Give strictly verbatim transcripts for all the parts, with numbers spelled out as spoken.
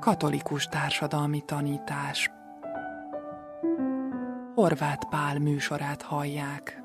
Katolikus társadalmi tanítás. Horváth Pál műsorát hallják.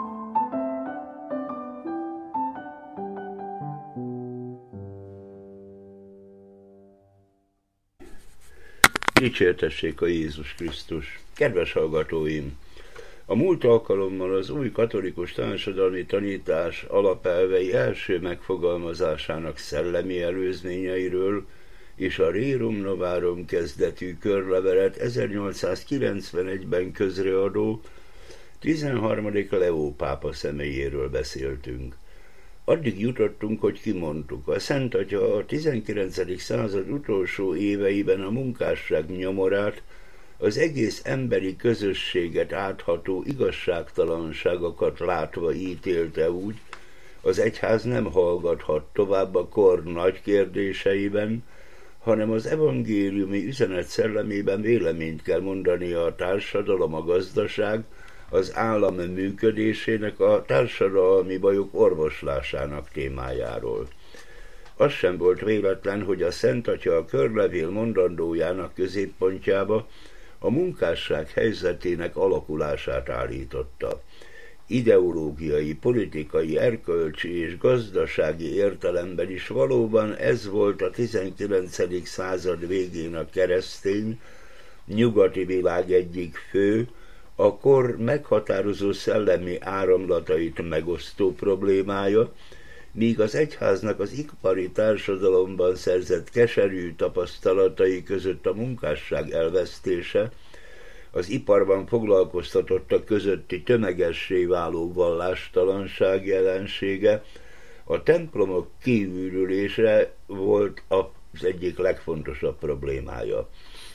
Dicsértessék a Jézus Krisztus! Kedves hallgatóim! A múlt alkalommal az új katolikus társadalmi tanítás alapelvei első megfogalmazásának szellemi előzményeiről és a Rerum Novarum kezdetű körlevelet ezernyolcszázkilencvenegyben közreadó tizenharmadik Leó pápa személyéről beszéltünk. Addig jutottunk, hogy kimondtuk, a Szent Atya a tizenkilencedik század utolsó éveiben a munkásság nyomorát, az egész emberi közösséget átható igazságtalanságokat látva ítélte úgy, az egyház nem hallgathat tovább a kor nagy kérdéseiben, hanem az evangéliumi üzenet szellemében véleményt kell mondani a társadalom, a gazdaság, az állam működésének, a társadalmi bajok orvoslásának témájáról. Az sem volt véletlen, hogy a Szent Atya a körlevél mondandójának középpontjába a munkásság helyzetének alakulását állította. Ideológiai, politikai, erkölcsi és gazdasági értelemben is valóban ez volt a tizenkilencedik század végén a keresztény, nyugati világ egyik fő, a kor meghatározó szellemi áramlatait megosztó problémája, míg az egyháznak az ipari társadalomban szerzett keserű tapasztalatai között a munkásság elvesztése, az iparban foglalkoztatottak közötti tömegessé váló vallástalanság jelensége, a templomok kívülülése volt az egyik legfontosabb problémája.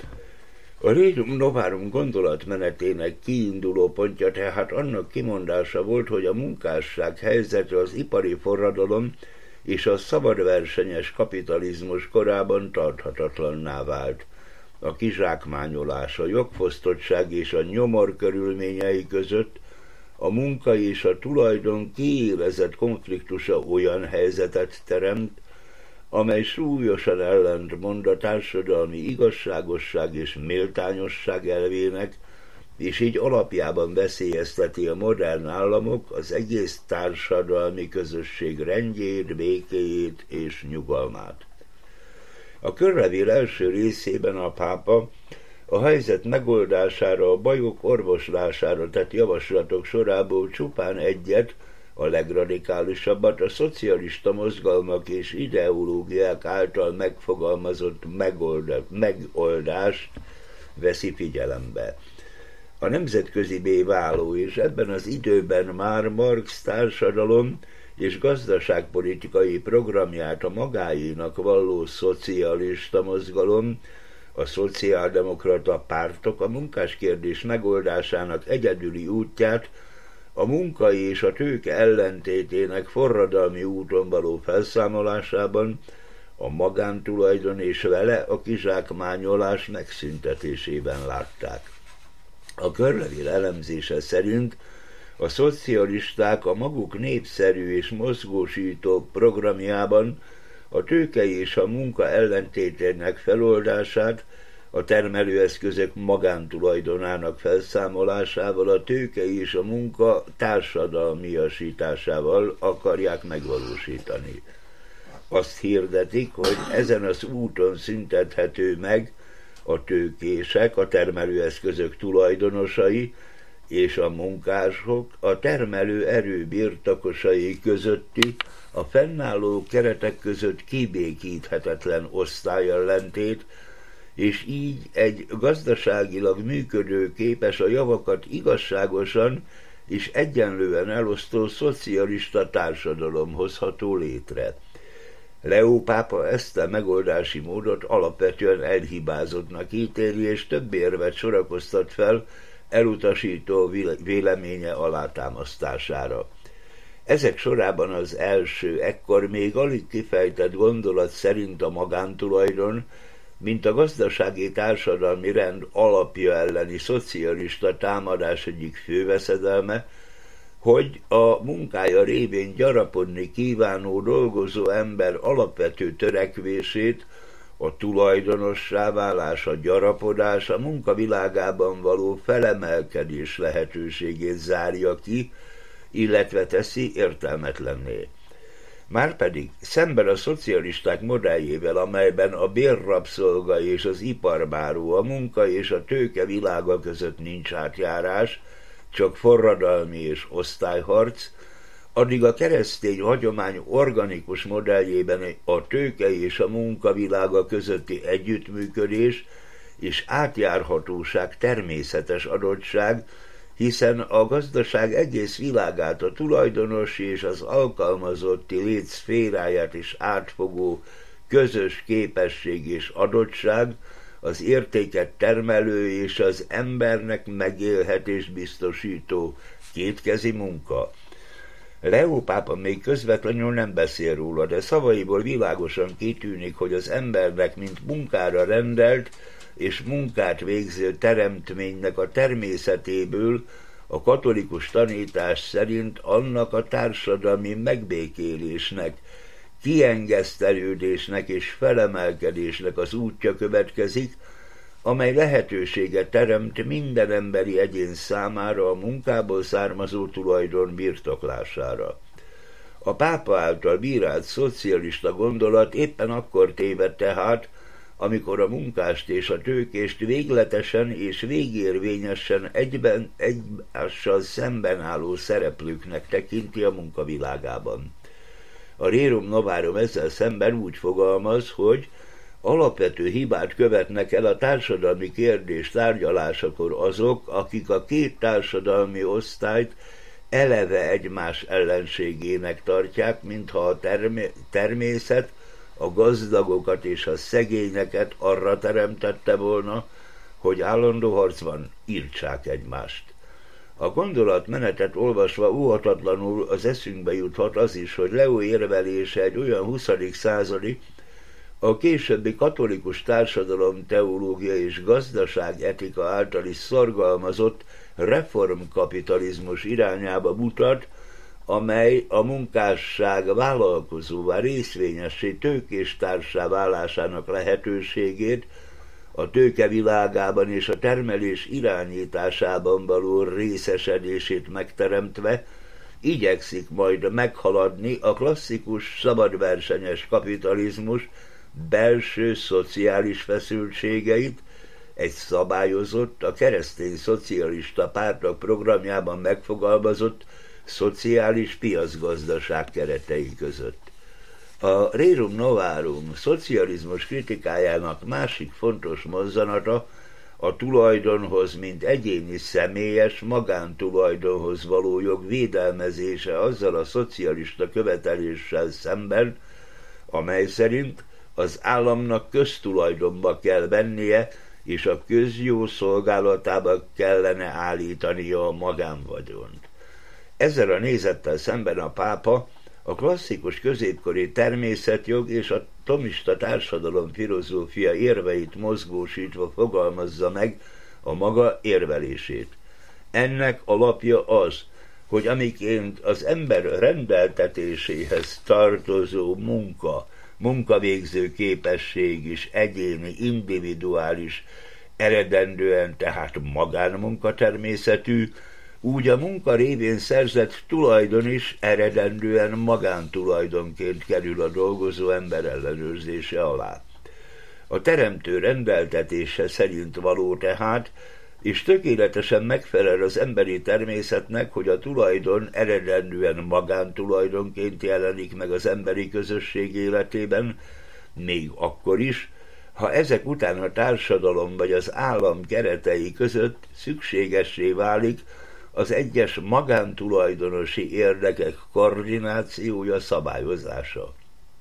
A Rerum Novarum gondolatmenetének kiinduló pontja tehát annak kimondása volt, hogy a munkásság helyzete az ipari forradalom és a szabadversenyes kapitalizmus korában tarthatatlanná vált. A kizsákmányolás, a jogfosztottság és a nyomor körülményei között a munka és a tulajdon kiélezett konfliktusa olyan helyzetet teremt, amely súlyosan ellentmond a társadalmi igazságosság és méltányosság elvének, és így alapjában veszélyezteti a modern államok az egész társadalmi közösség rendjét, békéjét és nyugalmát. A körlevél első részében a pápa a helyzet megoldására, a bajok orvoslására tett javaslatok sorából csupán egyet, a legradikálisabbat, a szocialista mozgalmak és ideológiák által megfogalmazott megoldást veszi figyelembe. A nemzetközibé váló és ebben az időben már Marx társadalom és gazdaságpolitikai programját a magáénak valló szocialista mozgalom, a szociáldemokrata pártok a munkáskérdés megoldásának egyedüli útját a munka és a tőke ellentétének forradalmi úton való felszámolásában, a magántulajdon és vele a kizsákmányolás megszüntetésében látták. A körlevél elemzése szerint a szocialisták a maguk népszerű és mozgósító programjában a tőke és a munka ellentétének feloldását, a termelőeszközök magántulajdonának felszámolásával, a tőke és a munka társadalmiasításával akarják megvalósítani. Azt hirdetik, hogy ezen az úton szüntethető meg a tőkések, a termelőeszközök tulajdonosai és a munkások, a termelő erő birtokosai közötti, a fennálló keretek között kibékíthetetlen osztályellentét, és így egy gazdaságilag működőképes, a javakat igazságosan és egyenlően elosztó szocialista társadalom hozható létre. Leó pápa ezt a megoldási módot alapvetően elhibázottnak ítéli, és több érvet sorakoztat fel elutasító véleménye alátámasztására. Ezek sorában az első, ekkor még alig kifejtett gondolat szerint a magántulajdon, mint a gazdasági társadalmi rend alapja elleni szocialista támadás egyik főveszedelme, hogy a munkája révén gyarapodni kívánó dolgozó ember alapvető törekvését A tulajdonossá válás, a gyarapodás a munkavilágában való felemelkedés lehetőségét zárja ki, illetve teszi értelmetlenné. Márpedig szemben a szocialisták modelljével, amelyben a bérrabszolga és az iparbáró, a munka és a tőke világa között nincs átjárás, csak forradalmi és osztályharc, addig a keresztény hagyomány organikus modelljében a tőke és a munka világa közötti együttműködés és átjárhatóság természetes adottság, hiszen a gazdaság egész világát, a tulajdonosi és az alkalmazotti lét szféráját is átfogó közös képesség és adottság, az értéket termelő és az embernek megélhetést biztosító kétkezi munka. Leó pápa még közvetlenül nem beszél róla, de szavaiból világosan kitűnik, hogy az embernek, mint munkára rendelt és munkát végző teremtménynek a természetéből a katolikus tanítás szerint annak a társadalmi megbékélésnek, kiengesztelődésnek és felemelkedésnek az útja következik, amely lehetőséget teremt minden emberi egyén számára a munkából származó tulajdon birtoklására. A pápa által bírált szocialista gondolat éppen akkor téved tehát, amikor a munkást és a tőkést végletesen és végérvényesen egyben egymással szemben álló szereplőknek tekinti a munkavilágában. A Rerum Novarum ezzel szemben úgy fogalmaz, hogy alapvető hibát követnek el a társadalmi kérdés tárgyalásakor azok, akik a két társadalmi osztályt eleve egymás ellenségének tartják, mintha a termé- természet a gazdagokat és a szegényeket arra teremtette volna, hogy állandó harcban írtsák egymást. A gondolatmenetet olvasva óhatatlanul az eszünkbe juthat az is, hogy Leó érvelése egy olyan huszadik századi, a későbbi katolikus társadalom teológia és gazdaságetika által is szorgalmazott reformkapitalizmus irányába mutat, amely a munkásság vállalkozóvá, részvényessé, tőkéstársá válásának lehetőségét, a tőke világában és a termelés irányításában való részesedését megteremtve, igyekszik majd meghaladni a klasszikus szabadversenyes kapitalizmus belső szociális feszültségeit, egy szabályozott, a keresztény szocialista pártok programjában megfogalmazott szociális piacgazdaság keretei között. A Rerum Novarum szocializmus kritikájának másik fontos mozzanata a tulajdonhoz, mint egyéni személyes magántulajdonhoz való jog védelmezése azzal a szocialista követeléssel szemben, amely szerint az államnak köztulajdonba kell vennie, és a közjó szolgálatába kellene állítania a magánvagyont. Ezzel a nézettel szemben a pápa a klasszikus középkori természetjog és a tomista társadalom filozófia érveit mozgósítva fogalmazza meg a maga érvelését. Ennek alapja az, hogy amiként az ember rendeltetéséhez tartozó munka, munkavégző képesség is egyéni, individuális, eredendően tehát magánmunka természetű, úgy a munka révén szerzett tulajdon is eredendően magántulajdonként kerül a dolgozó ember ellenőrzése alá. A teremtő rendeltetése szerint való tehát, és tökéletesen megfelel az emberi természetnek, hogy a tulajdon eredendően magántulajdonként jelenik meg az emberi közösség életében, még akkor is, ha ezek után a társadalom vagy az állam keretei között szükségessé válik az egyes magántulajdonosi érdekek koordinációja, szabályozása.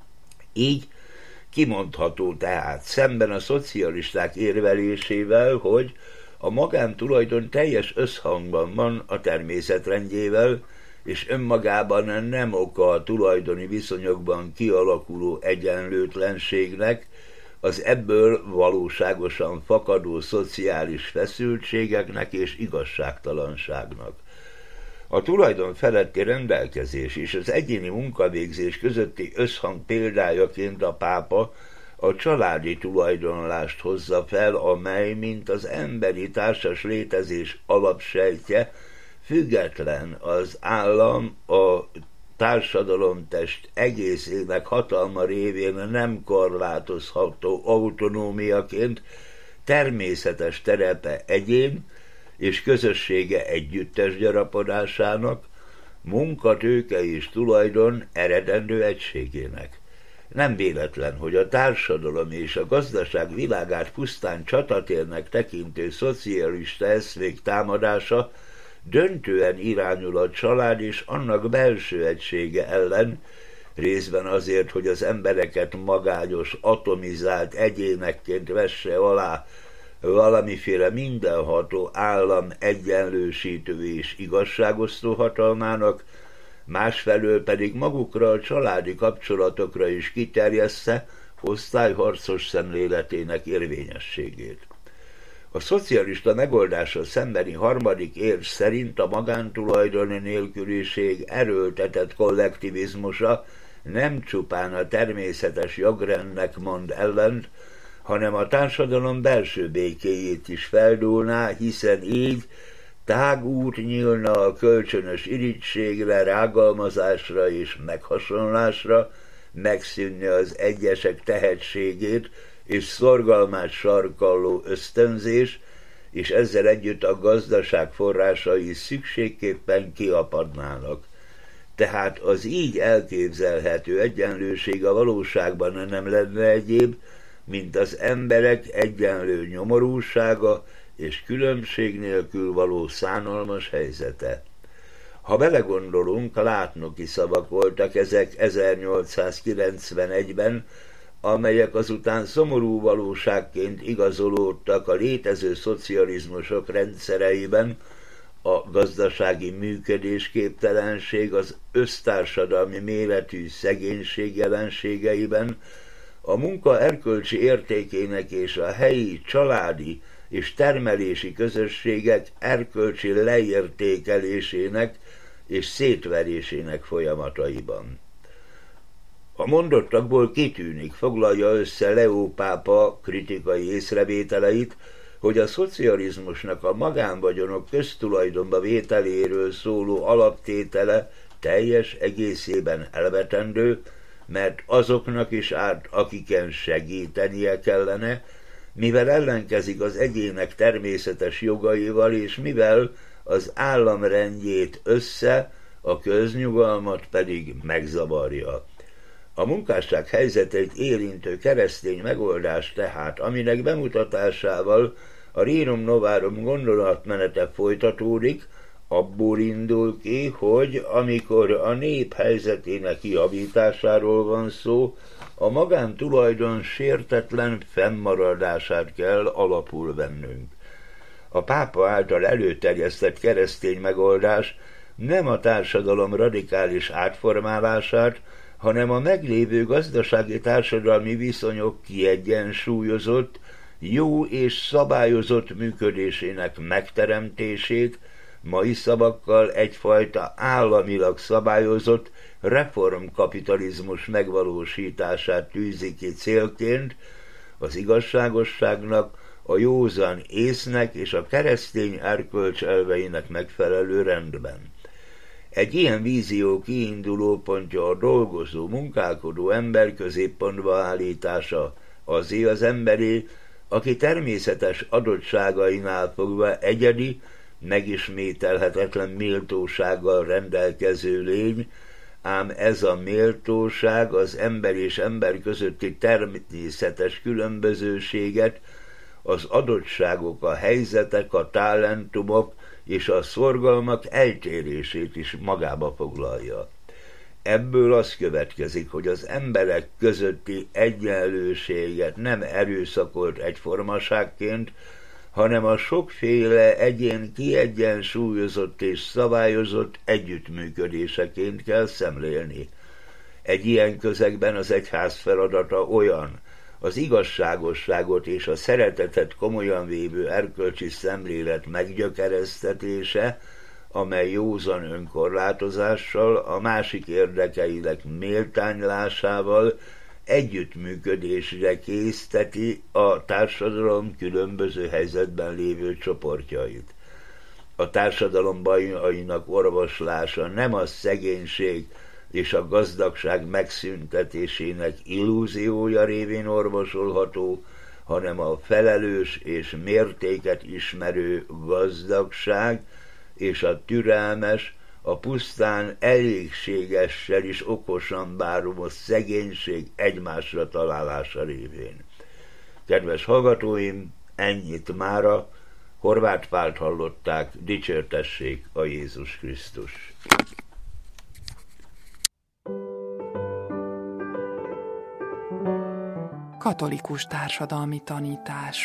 Így kimondható tehát szemben a szocialisták érvelésével, hogy a magántulajdon teljes összhangban van a természetrendjével, és önmagában nem oka a tulajdoni viszonyokban kialakuló egyenlőtlenségnek, az ebből valóságosan fakadó szociális feszültségeknek és igazságtalanságnak. A tulajdon feletti rendelkezés és az egyéni munkavégzés közötti összhang példájaként a pápa a családi tulajdonlást hozza fel, amely, mint az emberi társas létezés alapsejtje, független az állam a társadalomtest egészének hatalma révén nem korlátozható autonómiaként természetes terepe egyén és közössége együttes gyarapodásának, munka, tőke és tulajdon eredendő egységének. Nem véletlen, hogy a társadalom és a gazdaság világát pusztán csatatérnek tekintő szocialista eszmék támadása döntően irányul a család és annak belső egysége ellen, részben azért, hogy az embereket magányos, atomizált egyénekként vesse alá valamiféle mindenható állam egyenlősítő és igazságosztó hatalmának, másfelől pedig magukra a családi kapcsolatokra is kiterjessze osztályharcos szemléletének érvényességét. A szocialista megoldással szembeni harmadik érv szerint a magántulajdoni nélküliség erőltetett kollektivizmusa nem csupán a természetes jogrendnek mond ellent, hanem a társadalom belső békéjét is feldúlná, hiszen így tág út nyílna a kölcsönös irigységre, rágalmazásra és meghasonlásra, megszűnne az egyesek tehetségét és szorgalmát sarkalló ösztönzés, és ezzel együtt a gazdaság forrásai szükségképpen kiapadnának. Tehát az így elképzelhető egyenlőség a valóságban nem lenne egyéb, mint az emberek egyenlő nyomorúsága és különbség nélkül való szánalmas helyzete. Ha belegondolunk, látnoki szavak voltak ezek ezernyolcszázkilencvenegyben, amelyek azután szomorú valóságként igazolódtak a létező szocializmusok rendszereiben, a gazdasági működésképtelenség, az össztársadalmi méretű szegénység jelenségeiben, a munka erkölcsi értékének és a helyi, családi és termelési közösségek erkölcsi leértékelésének és szétverésének folyamataiban. A mondottakból kitűnik, foglalja össze Leó pápa kritikai észrevételeit, hogy a szocializmusnak a magánvagyonok köztulajdonba vételéről szóló alaptétele teljes egészében elvetendő, mert azoknak is árt, akiken segítenie kellene, mivel ellenkezik az egyének természetes jogaival, és mivel az állam rendjét össze, a köznyugalmat pedig megzavarja. A munkásság helyzeteit érintő keresztény megoldás tehát, aminek bemutatásával a Rerum Novarum gondolatmenete folytatódik, abból indul ki, hogy amikor a nép helyzetének javításáról van szó, a magántulajdon sértetlen fennmaradását kell alapul vennünk. A pápa által előterjesztett keresztény megoldás nem a társadalom radikális átformálását, hanem a meglévő gazdasági társadalmi viszonyok kiegyensúlyozott, jó és szabályozott működésének megteremtését, mai szavakkal egyfajta államilag szabályozott reformkapitalizmus megvalósítását tűzi ki célként, az igazságosságnak, a józan észnek és a keresztény erkölcs elveinek megfelelő rendben. Egy ilyen vízió kiinduló pontja a dolgozó, munkálkodó ember középpontba állítása, azé az emberé, aki természetes adottságainál fogva egyedi, megismételhetetlen méltósággal rendelkező lény, ám ez a méltóság az ember és ember közötti természetes különbözőséget, az adottságok, a helyzetek, a talentumok és a szorgalmak eltérését is magába foglalja. Ebből az következik, hogy az emberek közötti egyenlőséget nem erőszakolt egyformaságként, hanem a sokféle egyén kiegyensúlyozott és szabályozott együttműködéseként kell szemlélni. Egy ilyen közegben az egyház feladata olyan, az igazságosságot és a szeretetet komolyan vévő erkölcsi szemlélet meggyökereztetése, amely józan önkorlátozással, a másik érdekeinek méltánylásával együttműködésre készteti a társadalom különböző helyzetben lévő csoportjait. A társadalom bajainak orvoslása nem a szegénység és a gazdagság megszüntetésének illúziója révén orvosolható, hanem a felelős és mértéket ismerő gazdagság és a türelmes, a pusztán elégségessel is okosan bánó szegénység egymásra találása révén. Kedves hallgatóim, ennyit mára. Horváth Pált hallották, dicsértessék a Jézus Krisztus. Katolikus társadalmi tanítás.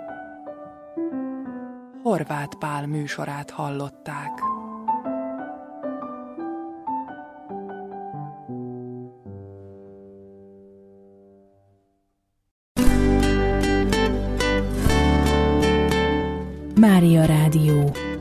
Horváth Pál műsorát hallották. Mária Rádió.